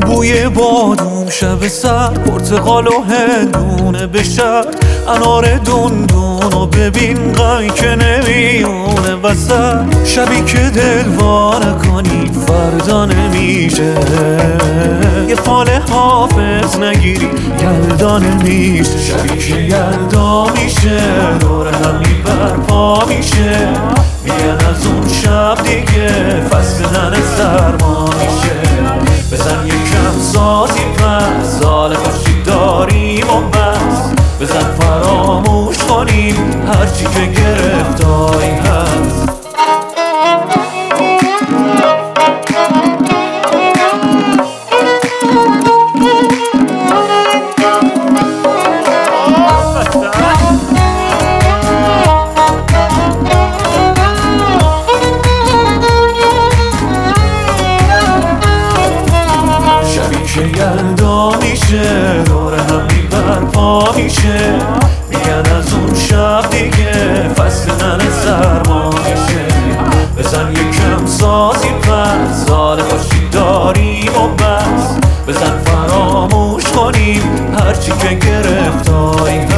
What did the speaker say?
بوی بادوم شب سر، پرتقال و هندونه به شهر، انار دندون و ببین غمی که نمیونه وسط. شبی که دلوانه کنی فردا نمیشه، یه فال حافظ نگیری یلدا نمیشه. شبی که یلدا میشه دور همی برپا میشه، میگن از اون شب دیگه فصل ننه سرما میشه. بزن یکم سازی پس، سال خوشی داریم و بس. بزن فراموش کنیم هرچی که گرفتاری هست. که یلدا میشه دور همی برپا میشه، میگن از اون شب دیگه فصل ننه سرما میشه. بزن یکم سازی پس، سال خوشی داریم و بس. بزن فراموش کنیم هرچی که گرفتاری